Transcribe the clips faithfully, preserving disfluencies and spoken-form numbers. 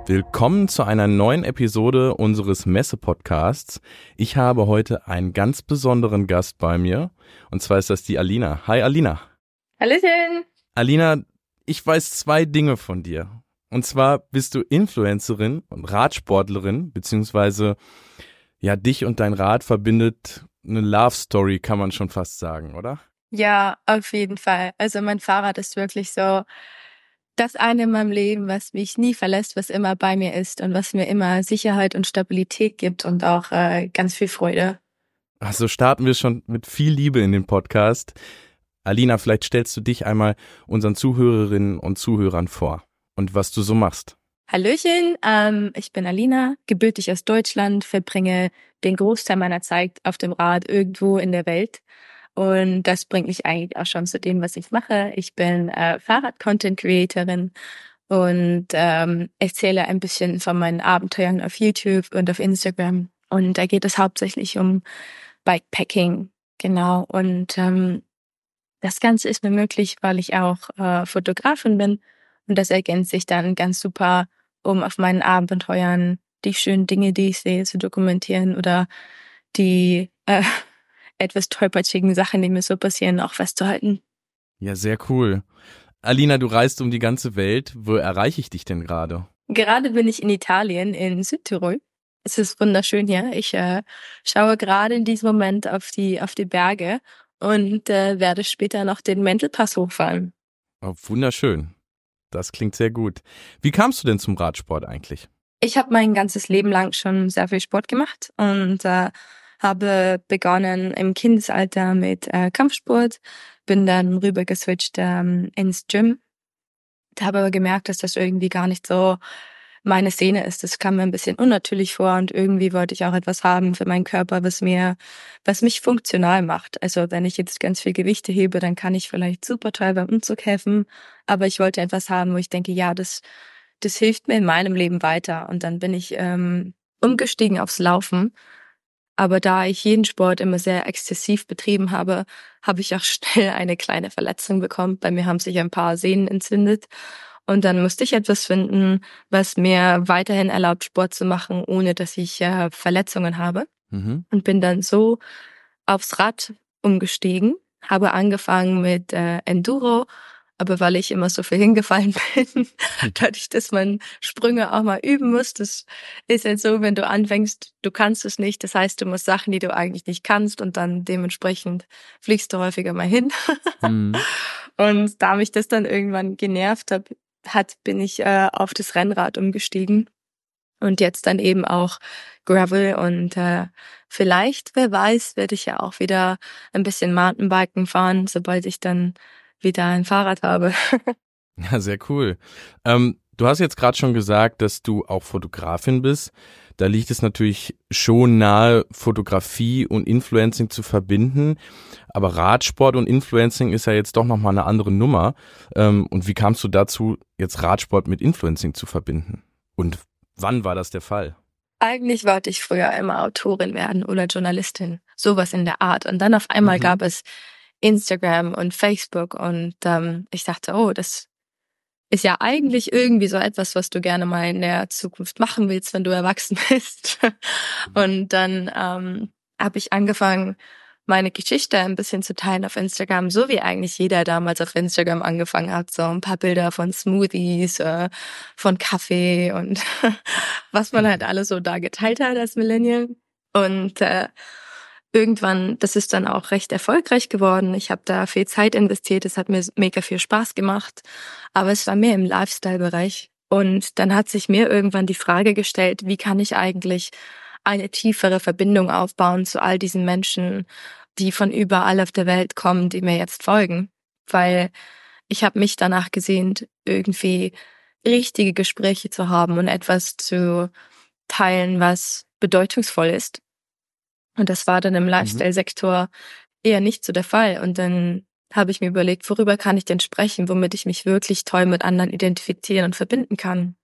Willkommen zu einer neuen Episode unseres Messe-Podcasts. Ich habe heute einen ganz besonderen Gast bei mir und zwar ist das die Alina. Hi Alina. Hallöchen. Alina, ich weiß zwei Dinge von dir. Und zwar bist du Influencerin und Radsportlerin, beziehungsweise ja, dich und dein Rad verbindet eine Love Story, kann man schon fast sagen, oder? Ja, auf jeden Fall. Also mein Fahrrad ist wirklich so das eine in meinem Leben, was mich nie verlässt, was immer bei mir ist und was mir immer Sicherheit und Stabilität gibt und auch äh, ganz viel Freude. Also starten wir schon mit viel Liebe in den Podcast. Alina, vielleicht stellst du dich einmal unseren Zuhörerinnen und Zuhörern vor und was du so machst. Hallöchen, ähm, ich bin Alina, gebürtig aus Deutschland, verbringe den Großteil meiner Zeit auf dem Rad irgendwo in der Welt. Und das bringt mich eigentlich auch schon zu dem, was ich mache. Ich bin äh, Fahrrad-Content-Creatorin und ähm, erzähle ein bisschen von meinen Abenteuern auf YouTube und auf Instagram. Und da geht es hauptsächlich um Bikepacking, genau. Und ähm, das Ganze ist mir möglich, weil ich auch äh, Fotografin bin. Und das ergänzt sich dann ganz super, um auf meinen Abenteuern die schönen Dinge, die ich sehe, zu dokumentieren oder die äh, etwas tollpatschigen Sachen, die mir so passieren, auch festzuhalten. Ja, sehr cool. Alina, du reist um die ganze Welt. Wo erreiche ich dich denn gerade? Gerade bin ich in Italien, in Südtirol. Es ist wunderschön hier. Ich äh, schaue gerade in diesem Moment auf die auf die Berge und äh, werde später noch den Mentelpass hochfahren. Oh, wunderschön. Das klingt sehr gut. Wie kamst du denn zum Radsport eigentlich? Ich habe mein ganzes Leben lang schon sehr viel Sport gemacht und äh, habe begonnen im Kindesalter mit äh, Kampfsport, bin dann rüber geswitcht ähm, ins Gym, habe aber gemerkt, dass das irgendwie gar nicht so meine Szene ist. Das kam mir ein bisschen unnatürlich vor und irgendwie wollte ich auch etwas haben für meinen Körper, was mir, was mich funktional macht. Also wenn ich jetzt ganz viel Gewichte hebe, dann kann ich vielleicht super toll beim Umzug helfen, aber ich wollte etwas haben, wo ich denke, ja, das, das hilft mir in meinem Leben weiter. Und dann bin ich ähm, umgestiegen aufs Laufen. Aber da ich jeden Sport immer sehr exzessiv betrieben habe, habe ich auch schnell eine kleine Verletzung bekommen. Bei mir haben sich ein paar Sehnen entzündet. Und dann musste ich etwas finden, was mir weiterhin erlaubt, Sport zu machen, ohne dass ich äh, Verletzungen habe. Mhm. Und bin dann so aufs Rad umgestiegen, habe angefangen mit äh, Enduro, aber weil ich immer so viel hingefallen bin, dadurch, dass man Sprünge auch mal üben muss, das ist halt so, wenn du anfängst, du kannst es nicht, das heißt, du musst Sachen, die du eigentlich nicht kannst und dann dementsprechend fliegst du häufiger mal hin. Mhm. Und da mich das dann irgendwann genervt hat, hat bin ich äh, auf das Rennrad umgestiegen und jetzt dann eben auch Gravel und äh, vielleicht, wer weiß, werde ich ja auch wieder ein bisschen Mountainbiken fahren, sobald ich dann wieder ein Fahrrad habe. Ja, sehr cool. Ähm, du hast jetzt gerade schon gesagt, dass du auch Fotografin bist. Da liegt es natürlich schon nahe, Fotografie und Influencing zu verbinden. Aber Radsport und Influencing ist ja jetzt doch nochmal eine andere Nummer. Ähm, und wie kamst du dazu, jetzt Radsport mit Influencing zu verbinden? Und wann war das der Fall? Eigentlich wollte ich früher immer Autorin werden oder Journalistin, sowas in der Art. Und dann auf einmal Mhm. gab es Instagram und Facebook und ähm, ich dachte, oh, das ist ja eigentlich irgendwie so etwas, was du gerne mal in der Zukunft machen willst, wenn du erwachsen bist. Und dann ähm, habe ich angefangen, meine Geschichte ein bisschen zu teilen auf Instagram, so wie eigentlich jeder damals auf Instagram angefangen hat. So ein paar Bilder von Smoothies, äh, von Kaffee und was man halt alles so da geteilt hat als Millennial. Und äh, irgendwann, das ist dann auch recht erfolgreich geworden. Ich habe da viel Zeit investiert, es hat mir mega viel Spaß gemacht, aber es war mehr im Lifestyle-Bereich. Und dann hat sich mir irgendwann die Frage gestellt, wie kann ich eigentlich eine tiefere Verbindung aufbauen zu all diesen Menschen, die von überall auf der Welt kommen, die mir jetzt folgen. Weil ich habe mich danach gesehnt, irgendwie richtige Gespräche zu haben und etwas zu teilen, was bedeutungsvoll ist. Und das war dann im Lifestyle-Sektor eher nicht so der Fall. Und dann habe ich mir überlegt, worüber kann ich denn sprechen, womit ich mich wirklich toll mit anderen identifizieren und verbinden kann.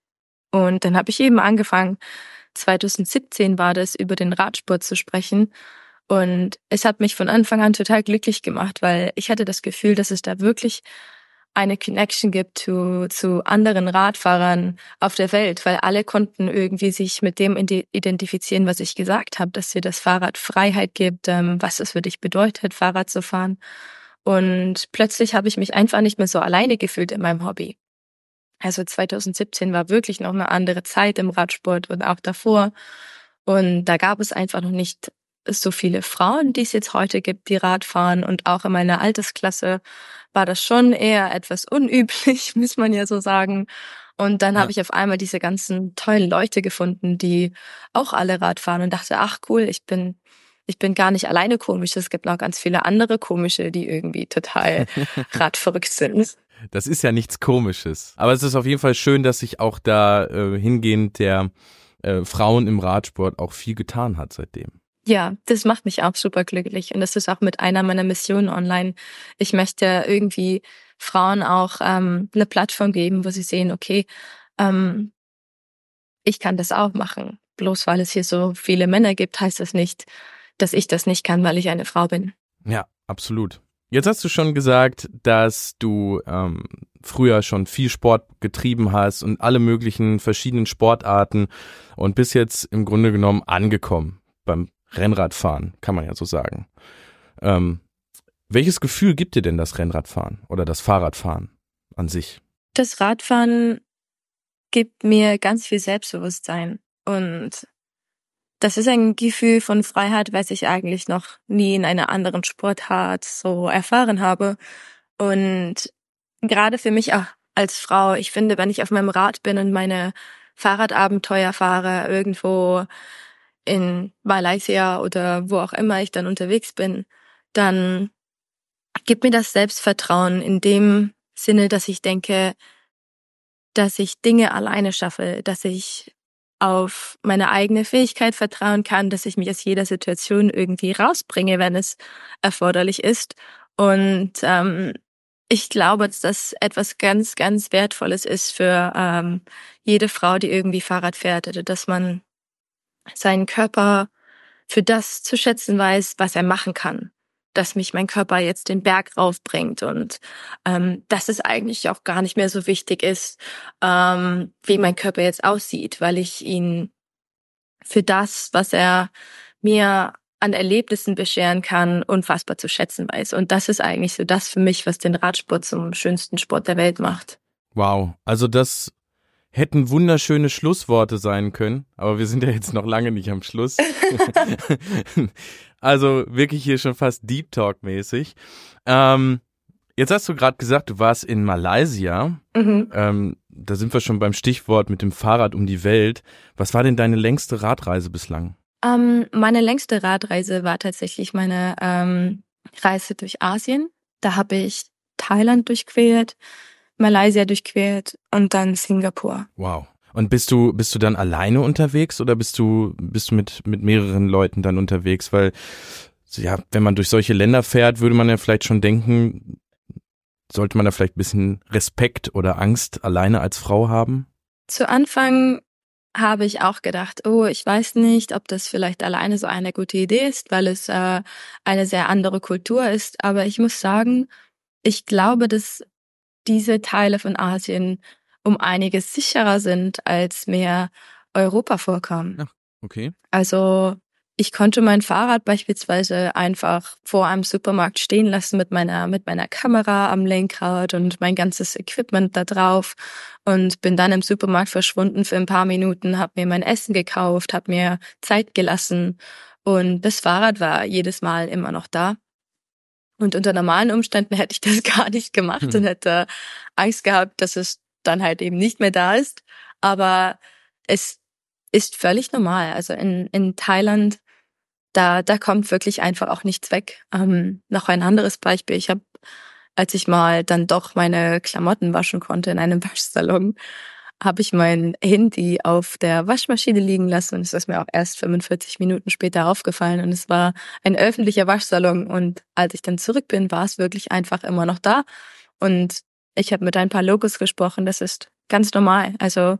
Und dann habe ich eben angefangen, zwanzig siebzehn war das, über den Radsport zu sprechen. Und es hat mich von Anfang an total glücklich gemacht, weil ich hatte das Gefühl, dass es da wirklich eine Connection gibt zu, zu anderen Radfahrern auf der Welt, weil alle konnten irgendwie sich mit dem identifizieren, was ich gesagt habe, dass dir das Fahrrad Freiheit gibt, ähm, was es für dich bedeutet, Fahrrad zu fahren. Und plötzlich habe ich mich einfach nicht mehr so alleine gefühlt in meinem Hobby. Also zwanzig siebzehn war wirklich noch eine andere Zeit im Radsport und auch davor. Und da gab es einfach noch nicht so viele Frauen, die es jetzt heute gibt, die Rad fahren. Und auch in meiner Altersklasse war das schon eher etwas unüblich, muss man ja so sagen. Und dann ja. habe ich auf einmal diese ganzen tollen Leute gefunden, die auch alle Rad fahren und dachte, ach cool, ich bin ich bin gar nicht alleine komisch. Es gibt noch ganz viele andere komische, die irgendwie total radverrückt sind. Das ist ja nichts Komisches. Aber es ist auf jeden Fall schön, dass sich auch da äh, hingehend der äh, Frauen im Radsport auch viel getan hat seitdem. Ja, das macht mich auch super glücklich. Und das ist auch mit einer meiner Missionen online. Ich möchte irgendwie Frauen auch ähm, eine Plattform geben, wo sie sehen, okay, ähm, ich kann das auch machen. Bloß weil es hier so viele Männer gibt, heißt das nicht, dass ich das nicht kann, weil ich eine Frau bin. Ja, absolut. Jetzt hast du schon gesagt, dass du ähm, früher schon viel Sport getrieben hast und alle möglichen verschiedenen Sportarten und bist jetzt im Grunde genommen angekommen beim Rennradfahren, kann man ja so sagen. Ähm, welches Gefühl gibt dir denn das Rennradfahren oder das Fahrradfahren an sich? Das Radfahren gibt mir ganz viel Selbstbewusstsein und das ist ein Gefühl von Freiheit, was ich eigentlich noch nie in einer anderen Sportart so erfahren habe. Und gerade für mich auch als Frau, ich finde, wenn ich auf meinem Rad bin und meine Fahrradabenteuer fahre, irgendwo in Malaysia oder wo auch immer ich dann unterwegs bin, dann gibt mir das Selbstvertrauen in dem Sinne, dass ich denke, dass ich Dinge alleine schaffe, dass ich auf meine eigene Fähigkeit vertrauen kann, dass ich mich aus jeder Situation irgendwie rausbringe, wenn es erforderlich ist. Und ähm, ich glaube, dass das etwas ganz, ganz Wertvolles ist für ähm, jede Frau, die irgendwie Fahrrad fährt, oder dass man seinen Körper für das zu schätzen weiß, was er machen kann. Dass mich mein Körper jetzt den Berg raufbringt und ähm, dass es eigentlich auch gar nicht mehr so wichtig ist, ähm, wie mein Körper jetzt aussieht, weil ich ihn für das, was er mir an Erlebnissen bescheren kann, unfassbar zu schätzen weiß. Und das ist eigentlich so das für mich, was den Radsport zum schönsten Sport der Welt macht. Wow, also das hätten wunderschöne Schlussworte sein können, aber wir sind ja jetzt noch lange nicht am Schluss. Also wirklich hier schon fast Deep Talk mäßig. Ähm, jetzt hast du gerade gesagt, du warst in Malaysia. Mhm. Ähm, da sind wir schon beim Stichwort mit dem Fahrrad um die Welt. Was war denn deine längste Radreise bislang? Ähm, meine längste Radreise war tatsächlich meine ähm, Reise durch Asien. Da habe ich Thailand durchquert, Malaysia durchquert und dann Singapur. Wow. Und bist du bist du dann alleine unterwegs oder bist du bist du mit mit mehreren Leuten dann unterwegs? Weil ja, wenn man durch solche Länder fährt, würde man ja vielleicht schon denken, sollte man da vielleicht ein bisschen Respekt oder Angst alleine als Frau haben? Zu Anfang habe ich auch gedacht, oh, ich weiß nicht, ob das vielleicht alleine so eine gute Idee ist, weil es äh, eine sehr andere Kultur ist. Aber ich muss sagen, ich glaube, dass diese Teile von Asien um einiges sicherer sind, als mir Europa vorkam. Ach, okay. Also ich konnte mein Fahrrad beispielsweise einfach vor einem Supermarkt stehen lassen mit meiner mit meiner Kamera am Lenkrad und mein ganzes Equipment da drauf und bin dann im Supermarkt verschwunden für ein paar Minuten, habe mir mein Essen gekauft, habe mir Zeit gelassen und das Fahrrad war jedes Mal immer noch da. Und unter normalen Umständen hätte ich das gar nicht gemacht hm. und hätte Angst gehabt, dass es dann halt eben nicht mehr da ist. Aber es ist völlig normal. Also in, in Thailand, da, da kommt wirklich einfach auch nichts weg. Ähm, noch ein anderes Beispiel. Ich habe, als ich mal dann doch meine Klamotten waschen konnte in einem Waschsalon, habe ich mein Handy auf der Waschmaschine liegen lassen und es ist mir auch erst fünfundvierzig Minuten später aufgefallen und es war ein öffentlicher Waschsalon und als ich dann zurück bin, war es wirklich einfach immer noch da und ich habe mit ein paar Locals gesprochen, das ist ganz normal. Also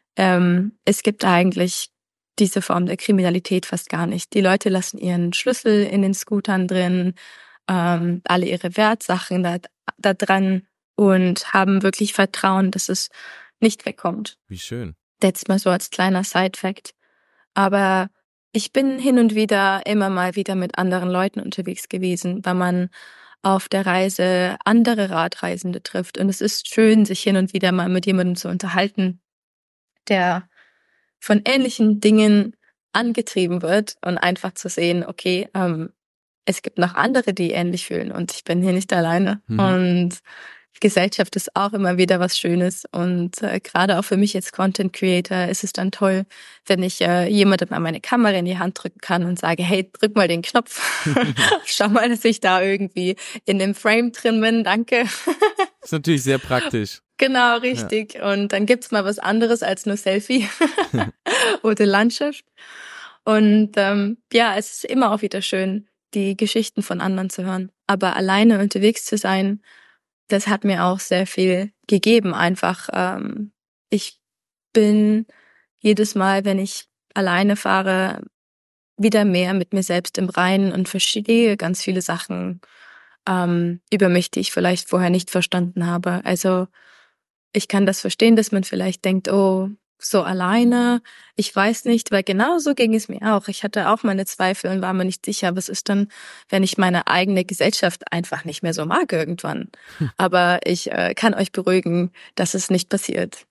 ähm, es gibt eigentlich diese Form der Kriminalität fast gar nicht. Die Leute lassen ihren Schlüssel in den Scootern drin, ähm, alle ihre Wertsachen da, da dran und haben wirklich Vertrauen, dass es nicht wegkommt. Wie schön. Jetzt mal so als kleiner Side-Fact. Aber ich bin hin und wieder immer mal wieder mit anderen Leuten unterwegs gewesen, weil man auf der Reise andere Radreisende trifft. Und es ist schön, sich hin und wieder mal mit jemandem zu unterhalten, der von ähnlichen Dingen angetrieben wird und einfach zu sehen, okay, ähm, es gibt noch andere, die ähnlich fühlen und ich bin hier nicht alleine. Mhm. Und Gesellschaft ist auch immer wieder was Schönes und äh, gerade auch für mich als Content Creator ist es dann toll, wenn ich äh, jemandem mal meine Kamera in die Hand drücken kann und sage, hey, drück mal den Knopf. Schau mal, dass ich da irgendwie in dem Frame drin bin, danke. Das ist natürlich sehr praktisch. Genau, richtig. Ja. Und dann gibt's mal was anderes als nur Selfie oder Landschaft. Und ähm, ja, es ist immer auch wieder schön, die Geschichten von anderen zu hören. Aber alleine unterwegs zu sein, das hat mir auch sehr viel gegeben. Einfach, ähm, ich bin jedes Mal, wenn ich alleine fahre, wieder mehr mit mir selbst im Reinen und verstehe ganz viele Sachen ähm, über mich, die ich vielleicht vorher nicht verstanden habe. Also ich kann das verstehen, dass man vielleicht denkt, oh, so alleine, ich weiß nicht, weil genau so ging es mir auch. Ich hatte auch meine Zweifel und war mir nicht sicher, was ist dann, wenn ich meine eigene Gesellschaft einfach nicht mehr so mag irgendwann. Hm. Aber ich äh, kann euch beruhigen, dass es nicht passiert.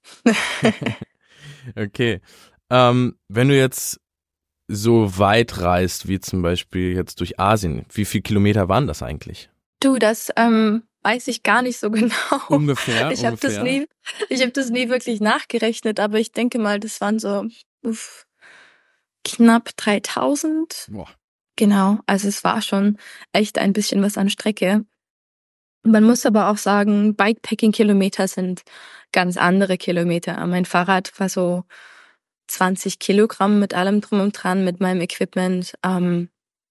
Okay. Ähm, wenn du jetzt so weit reist, wie zum Beispiel jetzt durch Asien, wie viele Kilometer waren das eigentlich? Du, das ähm, weiß ich gar nicht so genau. Ungefähr, ich habe das nie, ich habe das nie wirklich nachgerechnet, aber ich denke mal, das waren so uff, knapp dreitausend. Boah. Genau, also es war schon echt ein bisschen was an Strecke. Man muss aber auch sagen, Bikepacking-Kilometer sind ganz andere Kilometer. Mein Fahrrad war so zwanzig Kilogramm mit allem drum und dran, mit meinem Equipment. Ähm,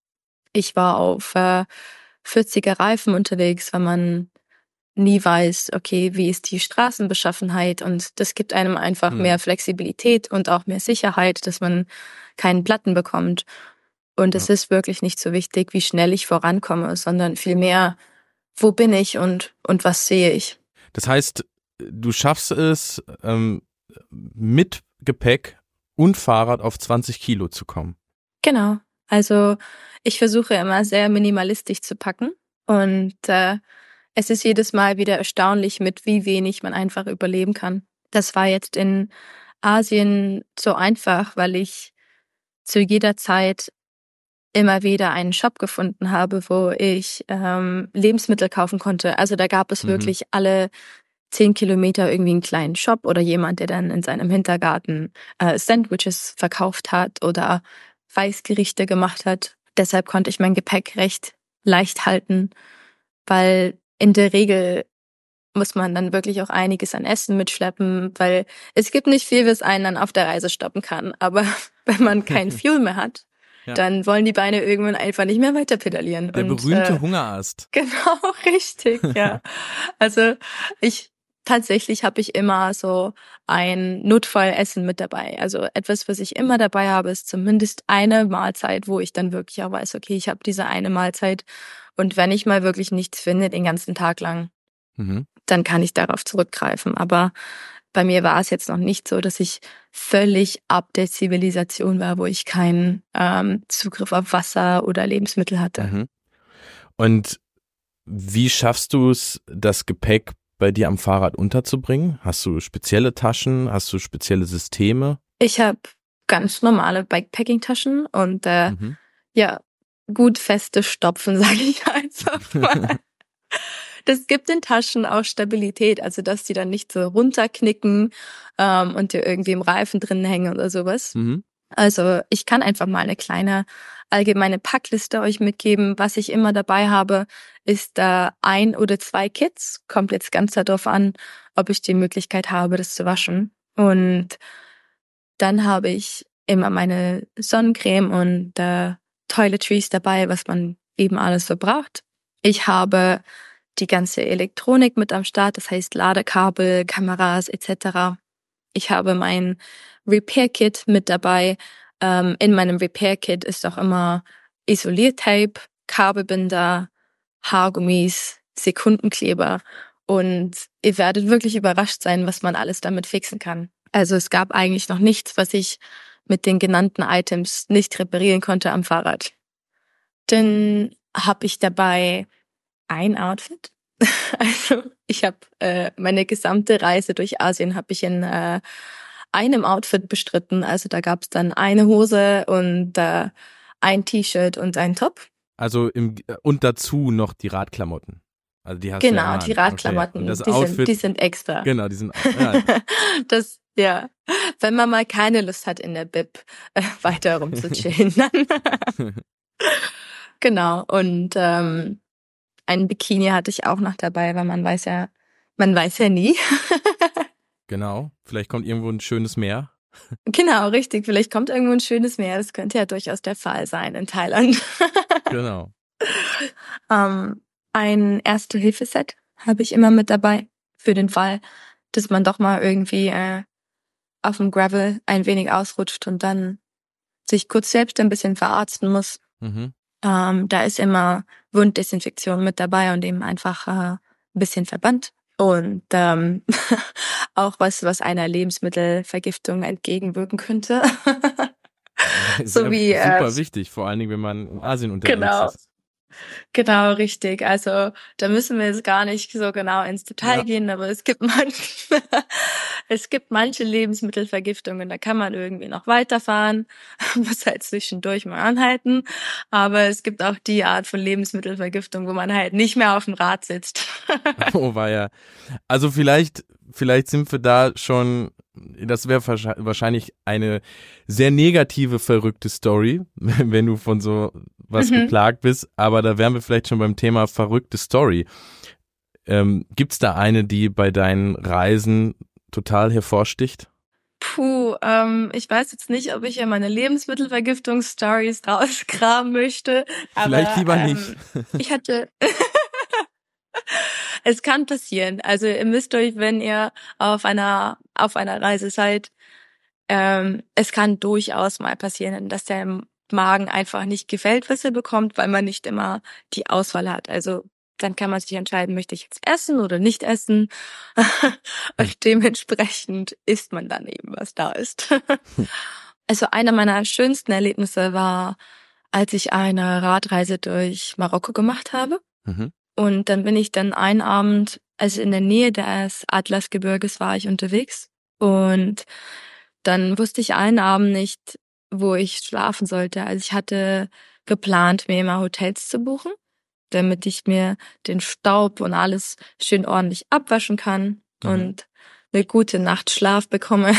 ich war auf äh, vierziger Reifen unterwegs, weil man nie weiß, okay, wie ist die Straßenbeschaffenheit, und das gibt einem einfach hm. mehr Flexibilität und auch mehr Sicherheit, dass man keinen Platten bekommt. Und es ja. ist wirklich nicht so wichtig, wie schnell ich vorankomme, sondern vielmehr, wo bin ich und und was sehe ich. Das heißt, du schaffst es, ähm, mit Gepäck und Fahrrad auf zwanzig Kilo zu kommen. Genau. Also ich versuche immer sehr minimalistisch zu packen und äh, es ist jedes Mal wieder erstaunlich, mit wie wenig man einfach überleben kann. Das war jetzt in Asien so einfach, weil ich zu jeder Zeit immer wieder einen Shop gefunden habe, wo ich ähm, Lebensmittel kaufen konnte. Also da gab es mhm. wirklich alle zehn Kilometer irgendwie einen kleinen Shop oder jemand, der dann in seinem Hintergarten äh, Sandwiches verkauft hat oder Weißgerichte gemacht hat. Deshalb konnte ich mein Gepäck recht leicht halten, weil in der Regel muss man dann wirklich auch einiges an Essen mitschleppen, weil es gibt nicht viel, was einen dann auf der Reise stoppen kann. Aber wenn man kein Fuel mehr hat, ja. dann wollen die Beine irgendwann einfach nicht mehr weiter pedalieren. Der und, berühmte äh, Hungerast. Genau, richtig, ja. Also ich tatsächlich habe ich immer so ein Notfallessen mit dabei. Also etwas, was ich immer dabei habe, ist zumindest eine Mahlzeit, wo ich dann wirklich auch weiß, okay, ich habe diese eine Mahlzeit und wenn ich mal wirklich nichts finde, den ganzen Tag lang, mhm. dann kann ich darauf zurückgreifen. Aber bei mir war es jetzt noch nicht so, dass ich völlig ab der Zivilisation war, wo ich keinen ähm, Zugriff auf Wasser oder Lebensmittel hatte. Mhm. Und wie schaffst du es, das Gepäck bei dir am Fahrrad unterzubringen? Hast du spezielle Taschen? Hast du spezielle Systeme? Ich habe ganz normale Bikepacking-Taschen und äh, mhm. ja, gut feste Stopfen, sage ich einfach mal. Das gibt den Taschen auch Stabilität, also dass die dann nicht so runterknicken ähm, und dir irgendwie im Reifen drin hängen oder sowas. Mhm. Also ich kann einfach mal eine kleine allgemeine Packliste euch mitgeben. Was ich immer dabei habe, ist äh, ein oder zwei Kits. Kommt jetzt ganz darauf an, ob ich die Möglichkeit habe, das zu waschen. Und dann habe ich immer meine Sonnencreme und äh, Toiletries dabei, was man eben alles so braucht. Ich habe die ganze Elektronik mit am Start, das heißt Ladekabel, Kameras et cetera. Ich habe mein Repair-Kit mit dabei. Ähm, in meinem Repair-Kit ist auch immer Isoliertape, Kabelbinder, Haargummis, Sekundenkleber Und ihr werdet wirklich überrascht sein, was man alles damit fixen kann. Also es gab eigentlich noch nichts, was ich mit den genannten Items nicht reparieren konnte am Fahrrad. Dann habe ich dabei ein Outfit. Also ich habe äh, meine gesamte Reise durch Asien habe ich in äh, einem Outfit bestritten. Also da gab es dann eine Hose und äh, ein T-Shirt und ein Top. Also im und dazu noch die Radklamotten. Also die hast du ja Genau, an. die Radklamotten, Okay. Und das die Outfit, sind, die sind extra. genau, die sind, ja. Das, ja, wenn man mal keine Lust hat, in der Bib äh, weiter rumzuchillen, dann genau. Und ähm, ein Bikini hatte ich auch noch dabei, weil man weiß ja, man weiß ja nie. Genau, vielleicht kommt irgendwo ein schönes Meer. Genau, richtig. Vielleicht kommt irgendwo ein schönes Meer. Das könnte ja durchaus der Fall sein in Thailand. Genau. ähm, ein Erste-Hilfe-Set habe ich immer mit dabei für den Fall, dass man doch mal irgendwie äh, auf dem Gravel ein wenig ausrutscht und dann sich kurz selbst ein bisschen verarzten muss. Mhm. Ähm, da ist immer Wunddesinfektion mit dabei und eben einfach äh, ein bisschen Verband. Und ähm, auch was, was einer Lebensmittelvergiftung entgegenwirken könnte. So wie super äh, wichtig, vor allen Dingen, wenn man in Asien unterwegs genau. ist. Genau, richtig. Also da müssen wir jetzt gar nicht so genau ins Detail Ja. gehen, aber es gibt manche, es gibt manche Lebensmittelvergiftungen, da kann man irgendwie noch weiterfahren, muss halt zwischendurch mal anhalten. Aber es gibt auch die Art von Lebensmittelvergiftung, wo man halt nicht mehr auf dem Rad sitzt. Oh weia. Also vielleicht, vielleicht sind wir da schon, das wäre wahrscheinlich eine sehr negative, verrückte Story, wenn du von so was Mhm. geplagt bist, aber da wären wir vielleicht schon beim Thema verrückte Story. Ähm, gibt's da eine, die bei deinen Reisen total hervorsticht? Puh, ähm, ich weiß jetzt nicht, ob ich ja meine Lebensmittelvergiftungsstories rauskramen möchte, Vielleicht aber lieber ähm, nicht. ich hatte es kann passieren. Also ihr müsst euch, wenn ihr auf einer auf einer Reise seid, ähm, es kann durchaus mal passieren, dass der Magen einfach nicht gefällt, was ihr bekommt, weil man nicht immer die Auswahl hat. Also dann kann man sich entscheiden, möchte ich jetzt essen oder nicht essen. Und dementsprechend isst man dann eben, was da ist. Also einer meiner schönsten Erlebnisse war, als ich eine Radreise durch Marokko gemacht habe. Mhm. Und dann bin ich dann einen Abend, also in der Nähe des Atlasgebirges war ich unterwegs. Und dann wusste ich einen Abend nicht, wo ich schlafen sollte. Also ich hatte geplant, mir immer Hotels zu buchen, damit ich mir den Staub und alles schön ordentlich abwaschen kann Mhm. und eine gute Nacht Schlaf bekomme.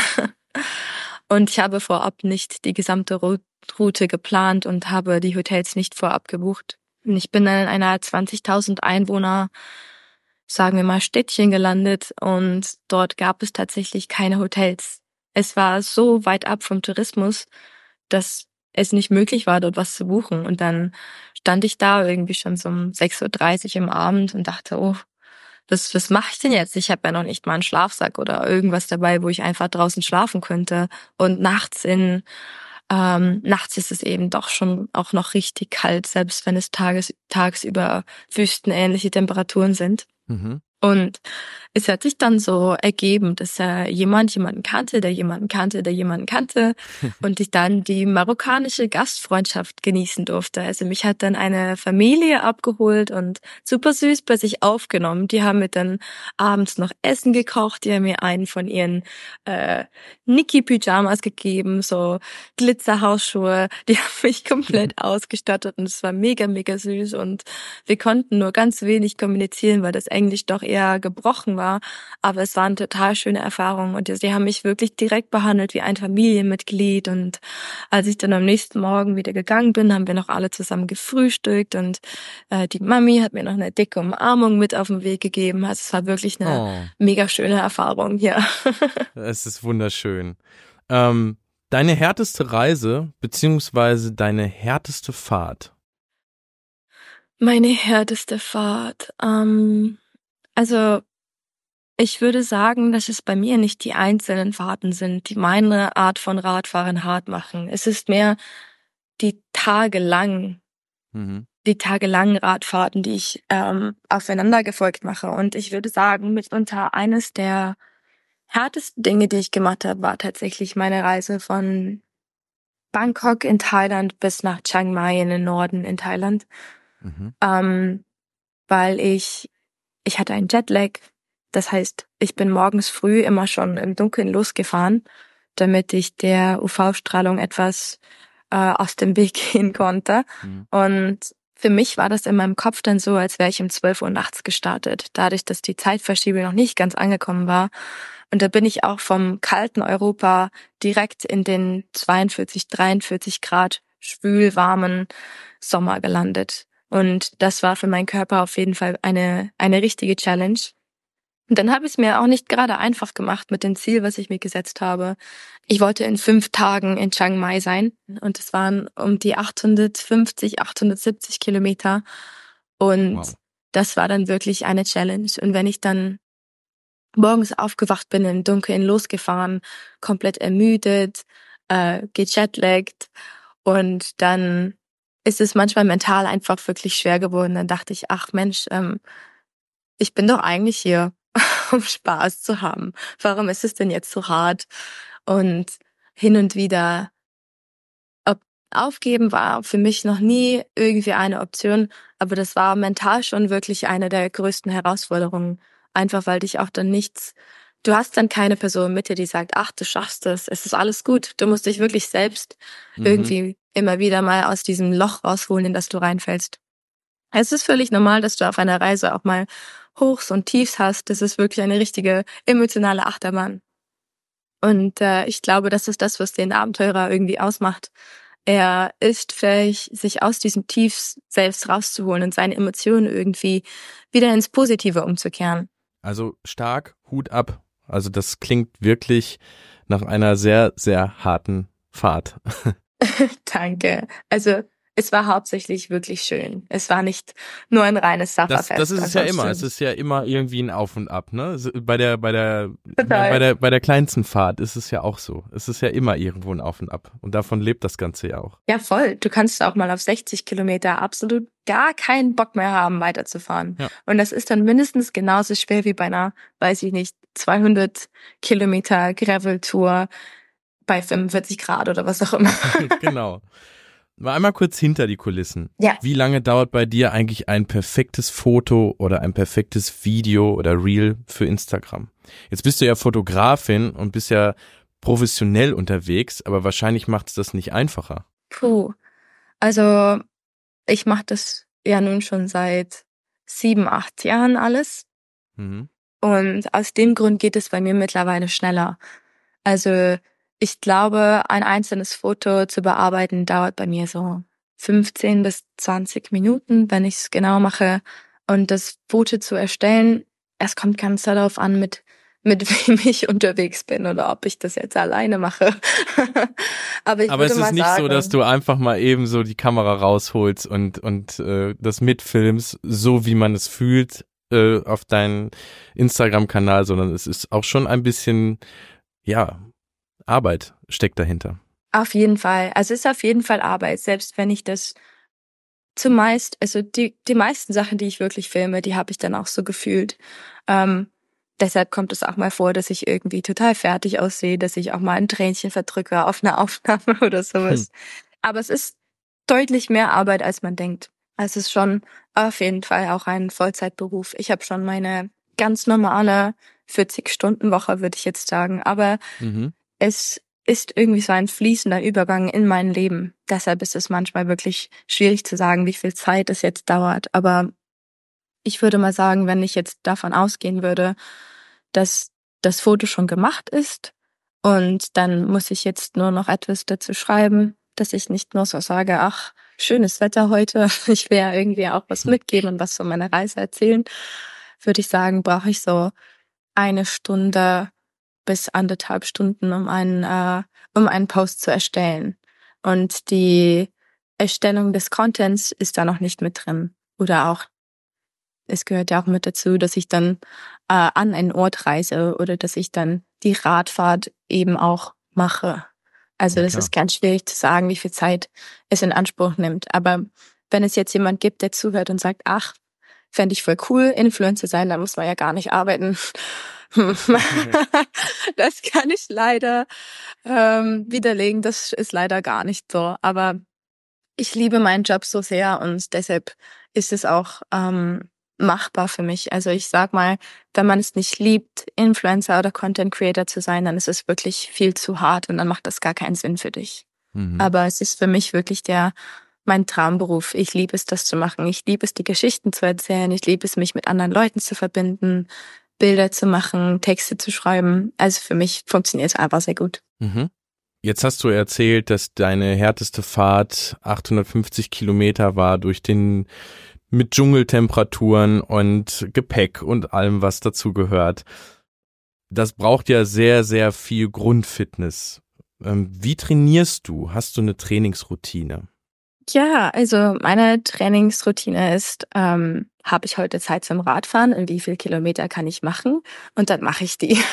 Und ich habe vorab nicht die gesamte Route geplant und habe die Hotels nicht vorab gebucht. Und ich bin dann in einer zwanzigtausend Einwohner, sagen wir mal, Städtchen gelandet und dort gab es tatsächlich keine Hotels. Es war so weit ab vom Tourismus, dass es nicht möglich war, dort was zu buchen. Und dann stand ich da irgendwie schon so um sechs Uhr dreißig am Abend und dachte, oh, was, was mache ich denn jetzt? Ich habe ja noch nicht mal einen Schlafsack oder irgendwas dabei, wo ich einfach draußen schlafen könnte. Und nachts in ähm, nachts ist es eben doch schon auch noch richtig kalt, selbst wenn es tages, tagsüber wüstenähnliche Temperaturen sind. Mhm. Und es hat sich dann so ergeben, dass äh, jemand jemanden kannte, der jemanden kannte, der jemanden kannte und ich dann die marokkanische Gastfreundschaft genießen durfte. Also mich hat dann eine Familie abgeholt und super süß bei sich aufgenommen. Die haben mir dann abends noch Essen gekocht, die haben mir einen von ihren äh, Niki-Pyjamas gegeben, so Glitzerhausschuhe. Die haben mich komplett ausgestattet und es war mega, mega süß und wir konnten nur ganz wenig kommunizieren, weil das Englisch doch eher gebrochen war. Aber es war eine total schöne Erfahrung und die haben mich wirklich direkt behandelt wie ein Familienmitglied. Und als ich dann am nächsten Morgen wieder gegangen bin, haben wir noch alle zusammen gefrühstückt und äh, die Mami hat mir noch eine dicke Umarmung mit auf den Weg gegeben. Also es war wirklich eine Oh, mega schöne Erfahrung, ja. es ist wunderschön. Ähm, deine härteste Reise, beziehungsweise deine härteste Fahrt? Meine härteste Fahrt. Ähm, also ich würde sagen, dass es bei mir nicht die einzelnen Fahrten sind, die meine Art von Radfahren hart machen. Es ist mehr die Tage lang Mhm. die tagelangen Radfahrten, die ich ähm, aufeinander gefolgt mache. Und ich würde sagen, mitunter eines der härtesten Dinge, die ich gemacht habe, war tatsächlich meine Reise von Bangkok in Thailand bis nach Chiang Mai in den Norden in Thailand. Mhm. Ähm, weil ich, ich hatte einen Jetlag. Das heißt, ich bin morgens früh immer schon im Dunkeln losgefahren, damit ich der U V-Strahlung etwas äh, aus dem Weg gehen konnte. Mhm. Und für mich war das in meinem Kopf dann so, als wäre ich um zwölf Uhr nachts gestartet, dadurch, dass die Zeitverschiebung noch nicht ganz angekommen war. Und da bin ich auch vom kalten Europa direkt in den zweiundvierzig, dreiundvierzig Grad schwülwarmen Sommer gelandet. Und das war für meinen Körper auf jeden Fall eine eine richtige Challenge. Und dann habe ich es mir auch nicht gerade einfach gemacht mit dem Ziel, was ich mir gesetzt habe. Ich wollte in fünf Tagen in Chiang Mai sein und es waren um die achthundertfünfzig, achthundertsiebzig Kilometer und Wow. das war dann wirklich eine Challenge. Und wenn ich dann morgens aufgewacht bin, im Dunkeln losgefahren, komplett ermüdet, äh, gejetlaggt und dann ist es manchmal mental einfach wirklich schwer geworden. Dann dachte ich, ach Mensch, ähm, ich bin doch eigentlich hier, um Spaß zu haben. Warum ist es denn jetzt so hart? Und hin und wieder, ob aufgeben war für mich noch nie irgendwie eine Option, aber das war mental schon wirklich eine der größten Herausforderungen. Einfach weil dich auch dann nichts, du hast dann keine Person mit dir, die sagt, ach, du schaffst es, es ist alles gut. Du musst dich wirklich selbst Mhm. irgendwie immer wieder mal aus diesem Loch rausholen, in das du reinfällst. Es ist völlig normal, dass du auf einer Reise auch mal Hochs und Tiefs hast. Das ist wirklich eine richtige emotionale Achterbahn. Und äh, ich glaube, das ist das, was den Abenteurer irgendwie ausmacht. Er ist fähig, sich aus diesem Tiefs selbst rauszuholen und seine Emotionen irgendwie wieder ins Positive umzukehren. Also stark, Hut ab. Also das klingt wirklich nach einer sehr, sehr harten Fahrt. Danke. Also es war hauptsächlich wirklich schön. Es war nicht nur ein reines Das, das Sufferfest. ist es ja immer. Es Ansonsten ist ja immer irgendwie ein Auf und Ab, ne? So, Bei der, bei der, ja, bei total. der, bei der kleinsten Fahrt ist es ja auch so. Es ist ja immer irgendwo ein Auf und Ab. Und davon lebt das Ganze ja auch. Ja, voll. Du kannst auch mal auf sechzig Kilometer absolut gar keinen Bock mehr haben, weiterzufahren. Ja. Und das ist dann mindestens genauso schwer wie bei einer, weiß ich nicht, zweihundert Kilometer Gravel-Tour bei fünfundvierzig Grad oder was auch immer. Genau. Mal einmal kurz hinter die Kulissen. Ja. Wie lange dauert bei dir eigentlich ein perfektes Foto oder ein perfektes Video oder Reel für Instagram? Jetzt bist du ja Fotografin und bist ja professionell unterwegs, aber wahrscheinlich macht es das nicht einfacher. Puh. Also ich mache das ja nun schon seit sieben, acht Jahren alles. Mhm. Und aus dem Grund geht es bei mir mittlerweile schneller. Also ich glaube, ein einzelnes Foto zu bearbeiten dauert bei mir so fünfzehn bis zwanzig Minuten, wenn ich es genau mache. Und das Foto zu erstellen, es kommt ganz darauf an, mit mit wem ich unterwegs bin oder ob ich das jetzt alleine mache. Aber ich Aber würde es ist mal nicht so, dass sagen, du einfach mal eben so die Kamera rausholst und und äh, das mitfilmst, so wie man es fühlt äh, auf deinen Instagram-Kanal, sondern es ist auch schon ein bisschen, ja, Arbeit steckt dahinter. auf jeden Fall. Also es ist auf jeden Fall Arbeit, selbst wenn ich das zumeist, also die die meisten Sachen, die ich wirklich filme, die habe ich dann auch so gefühlt. Ähm, deshalb kommt es auch mal vor, dass ich irgendwie total fertig aussehe, dass ich auch mal ein Tränchen verdrücke auf einer Aufnahme oder Hm. sowas. Aber es ist deutlich mehr Arbeit, als man denkt. Also es ist schon auf jeden Fall auch ein Vollzeitberuf. Ich habe schon meine ganz normale vierzig-Stunden-Woche, würde ich jetzt sagen. Aber Mhm. es ist irgendwie so ein fließender Übergang in mein Leben. Deshalb ist es manchmal wirklich schwierig zu sagen, wie viel Zeit es jetzt dauert. Aber ich würde mal sagen, wenn ich jetzt davon ausgehen würde, dass das Foto schon gemacht ist und dann muss ich jetzt nur noch etwas dazu schreiben, dass ich nicht nur so sage, ach, schönes Wetter heute, ich will ja irgendwie auch was Hm. mitgeben und was von meiner Reise erzählen, würde ich sagen, brauche ich so eine Stunde bis anderthalb Stunden, um einen, äh, um einen Post zu erstellen. Und die Erstellung des Contents ist da noch nicht mit drin. Oder auch, es gehört ja auch mit dazu, dass ich dann äh, an einen Ort reise oder dass ich dann die Radfahrt eben auch mache. Also Ja, das klar. ist ganz schwierig zu sagen, wie viel Zeit es in Anspruch nimmt. Aber wenn es jetzt jemand gibt, der zuhört und sagt, ach, fände ich voll cool, Influencer sein, dann muss man ja gar nicht arbeiten. Das kann ich leider ähm, widerlegen, das ist leider gar nicht so. Aber ich liebe meinen Job so sehr und deshalb ist es auch ähm, machbar für mich. Also ich sag mal, wenn man es nicht liebt, Influencer oder Content Creator zu sein, dann ist es wirklich viel zu hart und dann macht das gar keinen Sinn für dich. Mhm. Aber es ist für mich wirklich der mein Traumberuf. Ich liebe es, das zu machen. Ich liebe es, die Geschichten zu erzählen. Ich liebe es, mich mit anderen Leuten zu verbinden, Bilder zu machen, Texte zu schreiben. Also für mich funktioniert es einfach sehr gut. Mhm. Jetzt hast du erzählt, dass deine härteste Fahrt achthundertfünfzig Kilometer war durch den mit Dschungeltemperaturen und Gepäck und allem, was dazu gehört. Das braucht ja sehr, sehr viel Grundfitness. Wie trainierst du? Hast du eine Trainingsroutine? Ja, also meine Trainingsroutine ist, ähm, habe ich heute Zeit zum Radfahren und wie viel Kilometer kann ich machen? Und dann mache ich die.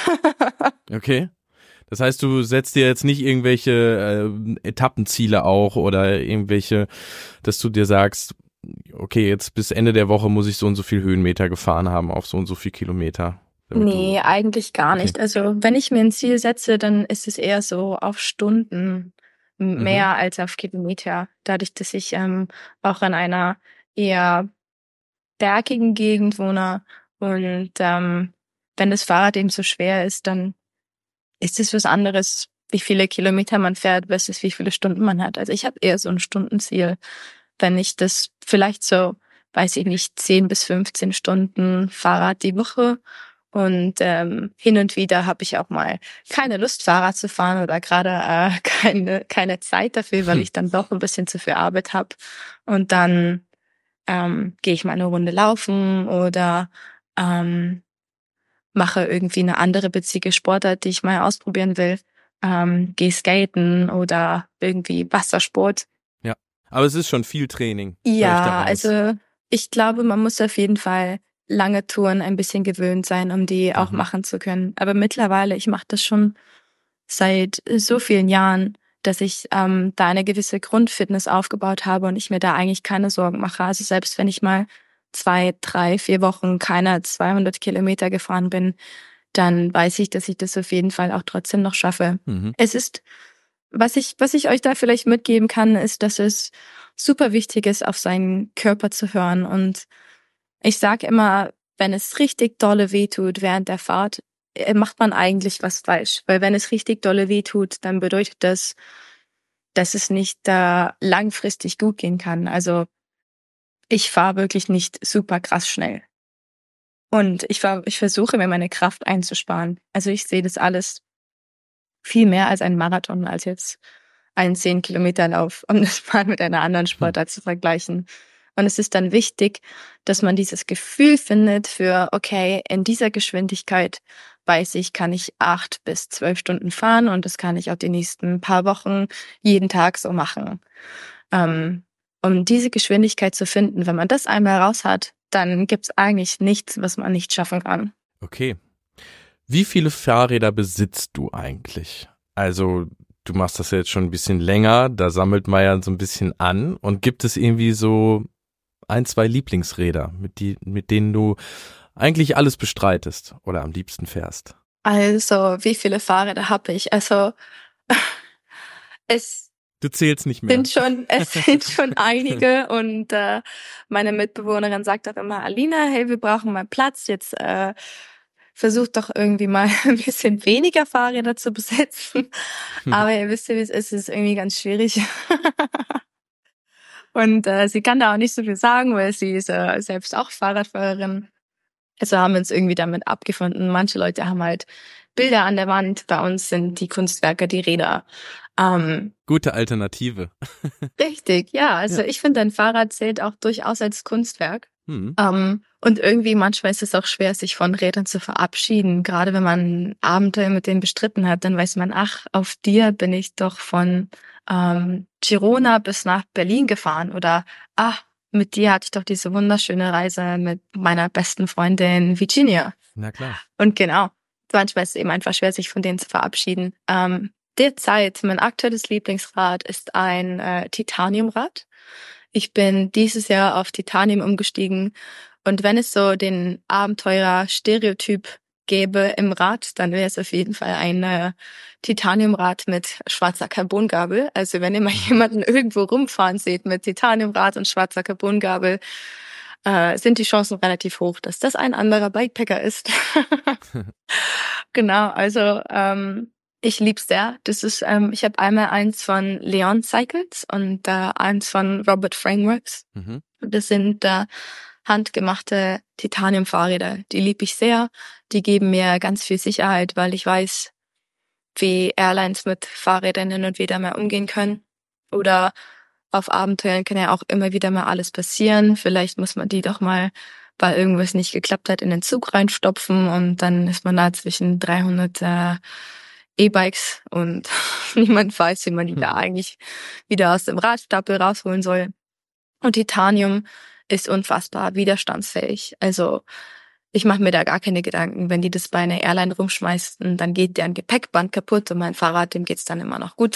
Okay. Das heißt, du setzt dir jetzt nicht irgendwelche äh, Etappenziele auch oder irgendwelche, dass du dir sagst, okay, jetzt bis Ende der Woche muss ich so und so viel Höhenmeter gefahren haben auf so und so viel Kilometer. Nee, eigentlich gar okay. nicht. Also wenn ich mir ein Ziel setze, dann ist es eher so auf Stunden mehr mhm. als auf Kilometer. Dadurch, dass ich ähm, auch in einer eher bergigen Gegend wohne und ähm, wenn das Fahrrad eben so schwer ist, dann ist es was anderes, wie viele Kilometer man fährt versus wie viele Stunden man hat. Also ich habe eher so ein Stundenziel. Wenn ich das vielleicht so, weiß ich nicht, zehn bis fünfzehn Stunden Fahrrad die Woche und ähm, hin und wieder habe ich auch mal keine Lust, Fahrrad zu fahren oder gerade äh, keine keine Zeit dafür, weil ich dann doch ein bisschen zu viel Arbeit habe. Und dann ähm, gehe ich mal eine Runde laufen oder ähm, mache irgendwie eine andere witzige Sportart, die ich mal ausprobieren will. Ähm, gehe skaten oder irgendwie Wassersport. Ja, aber es ist schon viel Training. Ja, also ich glaube, man muss auf jeden Fall lange Touren ein bisschen gewöhnt sein, um die auch mhm. machen zu können. Aber mittlerweile, ich mache das schon seit so vielen Jahren, dass ich ähm, da eine gewisse Grundfitness aufgebaut habe und ich mir da eigentlich keine Sorgen mache. Also selbst wenn ich mal zwei, drei, vier Wochen keine zweihundert Kilometer gefahren bin, dann weiß ich, dass ich das auf jeden Fall auch trotzdem noch schaffe. Mhm. Es ist, was ich, was ich euch da vielleicht mitgeben kann, ist, dass es super wichtig ist, auf seinen Körper zu hören. Und ich sage immer, wenn es richtig dolle wehtut während der Fahrt, macht man eigentlich was falsch. Weil wenn es richtig dolle wehtut, dann bedeutet das, dass es nicht äh, langfristig gut gehen kann. Also ich fahre wirklich nicht super krass schnell. Und ich fahr, ich versuche mir meine Kraft einzusparen. Also ich sehe das alles viel mehr als ein Marathon, als jetzt einen zehn Kilometer Lauf, um das mal mit einer anderen Sportart hm. zu vergleichen. Und es ist dann wichtig, dass man dieses Gefühl findet für, okay, in dieser Geschwindigkeit weiß ich, kann ich acht bis zwölf Stunden fahren und das kann ich auch die nächsten paar Wochen jeden Tag so machen. Ähm, um diese Geschwindigkeit zu finden, wenn man das einmal raus hat, dann gibt's eigentlich nichts, was man nicht schaffen kann. Okay. Wie viele Fahrräder besitzt du eigentlich? Also du machst das ja jetzt schon ein bisschen länger, da sammelt man ja so ein bisschen an. Und gibt es irgendwie so ein, zwei Lieblingsräder, mit, die, mit denen du eigentlich alles bestreitest oder am liebsten fährst? Also, wie viele Fahrräder habe ich? Also, es Du zählst nicht mehr. Sind schon, es sind schon einige und äh, meine Mitbewohnerin sagt auch immer, Alina, hey, wir brauchen mal Platz, jetzt äh, versucht doch irgendwie mal ein bisschen weniger Fahrräder zu besetzen. Hm. Aber ihr wisst ja, wie es ist, es ist irgendwie ganz schwierig. Und äh, sie kann da auch nicht so viel sagen, weil sie ist äh, selbst auch Fahrradfahrerin. Also haben wir uns irgendwie damit abgefunden. Manche Leute haben halt Bilder an der Wand. Bei uns sind die Kunstwerke die Räder. Ähm, Gute Alternative. Richtig, ja. Also ja. Ich finde, ein Fahrrad zählt auch durchaus als Kunstwerk. Mhm. Ähm, und irgendwie manchmal ist es auch schwer, sich von Rädern zu verabschieden. Gerade wenn man Abende mit denen bestritten hat, dann weiß man, ach, auf dir bin ich doch von ähm, Girona bis nach Berlin gefahren. Oder ach, mit dir hatte ich doch diese wunderschöne Reise mit meiner besten Freundin Virginia. Na klar. Und genau, manchmal ist es eben einfach schwer, sich von denen zu verabschieden. Ähm, derzeit, mein aktuelles Lieblingsrad ist ein äh, Titaniumrad. Ich bin dieses Jahr auf Titanium umgestiegen und wenn es so den Abenteurer-Stereotyp gäbe im Rad, dann wäre es auf jeden Fall ein äh, Titaniumrad mit schwarzer Carbongabel. Also wenn ihr mal jemanden irgendwo rumfahren seht mit Titaniumrad und schwarzer Carbongabel, äh, sind die Chancen relativ hoch, dass das ein anderer Bikepacker ist. Genau, also ähm, ich lieb's sehr. Das ist, ähm, ich habe einmal eins von Leon Cycles und äh, eins von Robert Frameworks. Mhm. Das sind äh, handgemachte Titanium-Fahrräder. Die liebe ich sehr. Die geben mir ganz viel Sicherheit, weil ich weiß, wie Airlines mit Fahrrädern hin und wieder mal umgehen können. Oder auf Abenteuern kann ja auch immer wieder mal alles passieren. Vielleicht muss man die doch mal, weil irgendwas nicht geklappt hat, in den Zug reinstopfen und dann ist man da zwischen dreihundert äh, E-Bikes und niemand weiß, wie man die da eigentlich wieder aus dem Radstapel rausholen soll. Und Titanium ist unfassbar widerstandsfähig. Also ich mache mir da gar keine Gedanken. Wenn die das bei einer Airline rumschmeißen, dann geht deren Gepäckband kaputt und mein Fahrrad, dem geht's dann immer noch gut.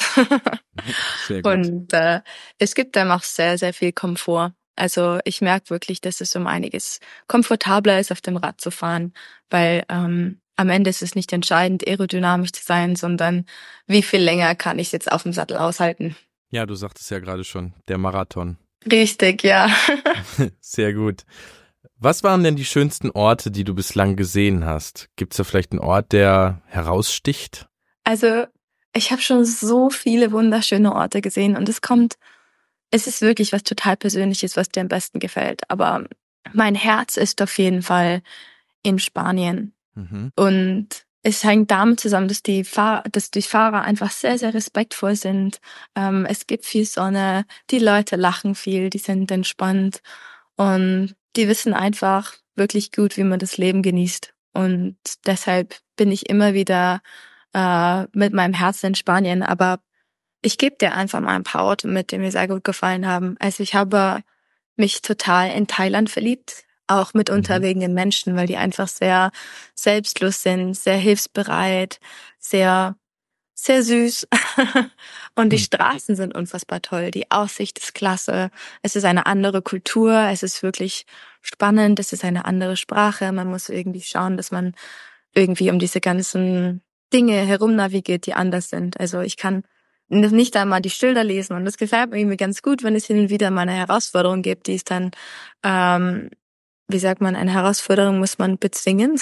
Sehr gut. Und äh, es gibt dann auch sehr, sehr viel Komfort. Also ich merke wirklich, dass es um einiges komfortabler ist, auf dem Rad zu fahren, weil ähm, am Ende ist es nicht entscheidend, aerodynamisch zu sein, sondern wie viel länger kann ich jetzt auf dem Sattel aushalten. Ja, du sagtest ja gerade schon, der Marathon. Richtig, ja. Sehr gut. Was waren denn die schönsten Orte, die du bislang gesehen hast? Gibt es da vielleicht einen Ort, der heraussticht? Also ich habe schon so viele wunderschöne Orte gesehen und es kommt, es ist wirklich was total Persönliches, was dir am besten gefällt. Aber mein Herz ist auf jeden Fall in Spanien. Mhm. Und es hängt damit zusammen, dass die, Fahr- dass die Fahrer einfach sehr, sehr respektvoll sind. Ähm, es gibt viel Sonne, die Leute lachen viel, die sind entspannt und die wissen einfach wirklich gut, wie man das Leben genießt. Und deshalb bin ich immer wieder äh, mit meinem Herzen in Spanien. Aber ich gebe dir einfach mal ein paar Orte mit, die mir sehr gut gefallen haben. Also ich habe mich total in Thailand verliebt, auch mitunter Mhm. wegen den Menschen, weil die einfach sehr selbstlos sind, sehr hilfsbereit, sehr, sehr süß. Und die Hm. Straßen sind unfassbar toll. Die Aussicht ist klasse. Es ist eine andere Kultur. Es ist wirklich spannend. Es ist eine andere Sprache. Man muss irgendwie schauen, dass man irgendwie um diese ganzen Dinge herum navigiert, die anders sind. Also ich kann nicht einmal die Schilder lesen und das gefällt mir irgendwie ganz gut, wenn es hin und wieder mal eine Herausforderung gibt, die ist dann, ähm, wie sagt man, eine Herausforderung muss man bezwingen.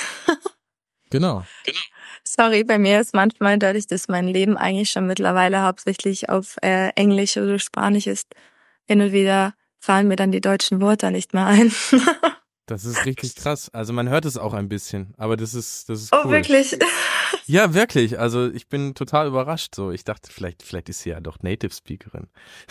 Genau. Sorry, bei mir ist manchmal dadurch, dass mein Leben eigentlich schon mittlerweile hauptsächlich auf äh, Englisch oder Spanisch ist, hin und wieder fallen mir dann die deutschen Wörter nicht mehr ein. Das ist richtig krass. Also man hört es auch ein bisschen, aber das ist, das ist cool. Oh, wirklich? Ja, wirklich. Also ich bin total überrascht. So, ich dachte, vielleicht, vielleicht ist sie ja doch Native Speakerin.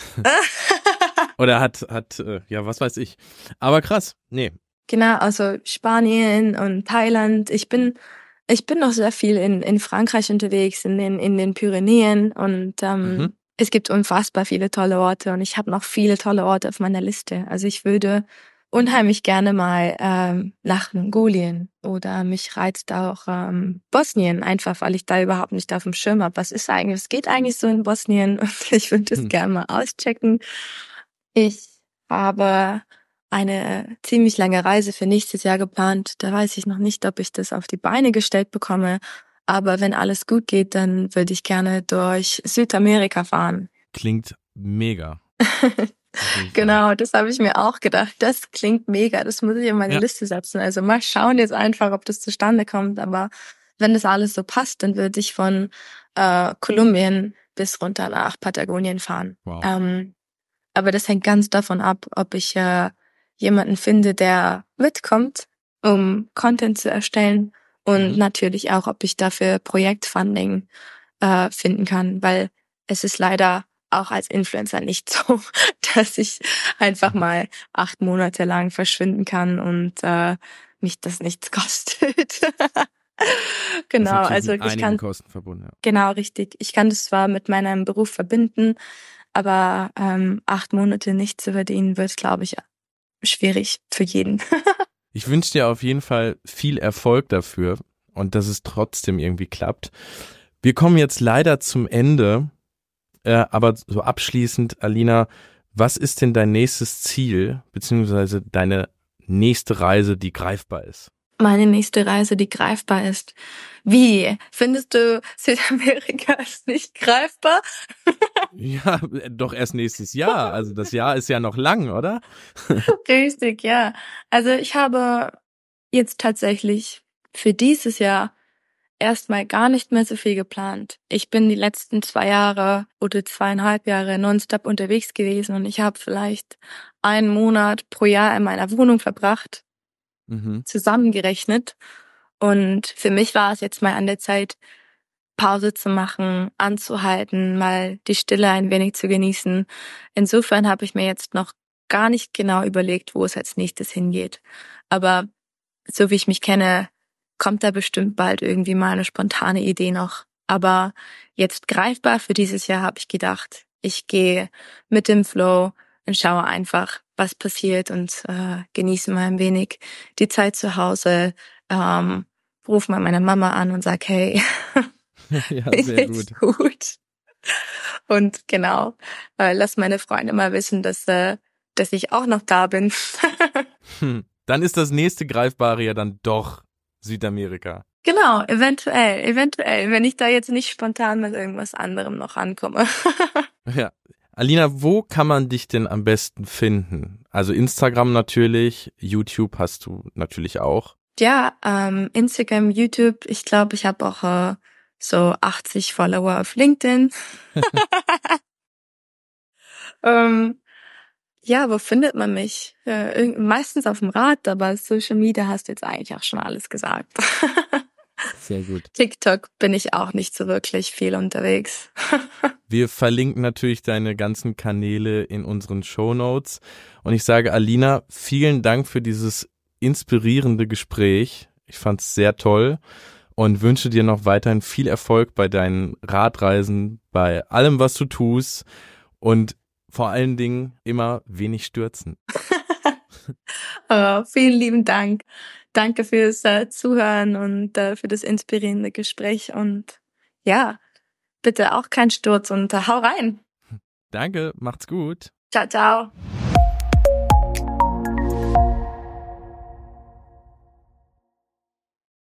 Oder hat, hat, äh, ja, was weiß ich. Aber krass. Nee. Genau, also Spanien und Thailand. Ich bin, ich bin noch sehr viel in, in Frankreich unterwegs, in den, in den Pyrenäen und ähm, Mhm. es gibt unfassbar viele tolle Orte und ich habe noch viele tolle Orte auf meiner Liste. Also ich würde unheimlich gerne mal ähm, nach Mongolien oder mich reizt auch ähm, Bosnien, einfach weil ich da überhaupt nicht auf dem Schirm habe. Was ist eigentlich, was geht eigentlich so in Bosnien? Und ich würde das Hm. gerne mal auschecken. Ich habe eine ziemlich lange Reise für nächstes Jahr geplant. Da weiß ich noch nicht, ob ich das auf die Beine gestellt bekomme. Aber wenn alles gut geht, dann würde ich gerne durch Südamerika fahren. Klingt mega. Genau, das habe ich mir auch gedacht. Das klingt mega. Das muss ich auf meine Ja. Liste setzen. Also mal schauen jetzt einfach, ob das zustande kommt. Aber wenn das alles so passt, dann würde ich von äh, Kolumbien bis runter nach Patagonien fahren. Wow. Ähm, aber das hängt ganz davon ab, ob ich äh, jemanden finde, der mitkommt, um Content zu erstellen und Mhm. natürlich auch, ob ich dafür Projektfunding äh, finden kann, weil es ist leider auch als Influencer nicht so, dass ich einfach mal acht Monate lang verschwinden kann und äh, mich das nichts kostet. Genau, Das ist natürlich also mit ich einigen kann, Kosten verbunden. Ja. genau richtig, ich kann das zwar mit meinem Beruf verbinden, aber ähm, acht Monate nicht zu verdienen wird, glaube ich, schwierig für jeden. Ich wünsche dir auf jeden Fall viel Erfolg dafür und dass es trotzdem irgendwie klappt. Wir kommen jetzt leider zum Ende, äh, aber so abschließend, Alina, Was ist denn dein nächstes Ziel, beziehungsweise deine nächste Reise, die greifbar ist? Meine nächste Reise, die greifbar ist. Wie? Findest du, Südamerika ist nicht greifbar? Ja, doch erst nächstes Jahr. Also das Jahr ist ja noch lang, oder? Richtig, ja. Also ich habe jetzt tatsächlich für dieses Jahr erstmal gar nicht mehr so viel geplant. Ich bin die letzten zwei Jahre oder zweieinhalb Jahre nonstop unterwegs gewesen und ich habe vielleicht einen Monat pro Jahr in meiner Wohnung verbracht, Mhm. zusammengerechnet. Und für mich war es jetzt mal an der Zeit, Pause zu machen, anzuhalten, mal die Stille ein wenig zu genießen. Insofern habe ich mir jetzt noch gar nicht genau überlegt, wo es als nächstes hingeht. Aber so wie ich mich kenne, kommt da bestimmt bald irgendwie mal eine spontane Idee noch. Aber jetzt greifbar für dieses Jahr habe ich gedacht, ich gehe mit dem Flow und schaue einfach, was passiert und äh, genieße mal ein wenig die Zeit zu Hause. Ähm, ruf mal meine Mama an und sag, hey, Ja, mir sehr geht's gut. gut. Und genau, äh, lass meine Freunde mal wissen, dass äh, dass ich auch noch da bin. Hm. Dann ist das nächste Greifbare ja dann doch Südamerika. Genau, eventuell, eventuell, wenn ich da jetzt nicht spontan mit irgendwas anderem noch ankomme. Ja. Alina, wo kann man dich denn am besten finden? Also Instagram natürlich, YouTube hast du natürlich auch. Ja, ähm, Instagram, YouTube, ich glaube, ich habe auch äh, so achtzig Follower auf LinkedIn. ähm, ja, wo findet man mich? Äh, irg- meistens auf dem Rad, aber Social Media hast du jetzt eigentlich auch schon alles gesagt. Sehr gut. TikTok bin ich auch nicht so wirklich viel unterwegs. Wir verlinken natürlich deine ganzen Kanäle in unseren Shownotes. Und ich sage, Alina, vielen Dank für dieses inspirierende Gespräch. Ich fand es sehr toll und wünsche dir noch weiterhin viel Erfolg bei deinen Radreisen, bei allem, was du tust und vor allen Dingen immer wenig stürzen. Oh, vielen lieben Dank. Danke fürs äh, Zuhören und äh, für das inspirierende Gespräch und ja, bitte auch kein Sturz und äh, hau rein. Danke, macht's gut. Ciao, ciao.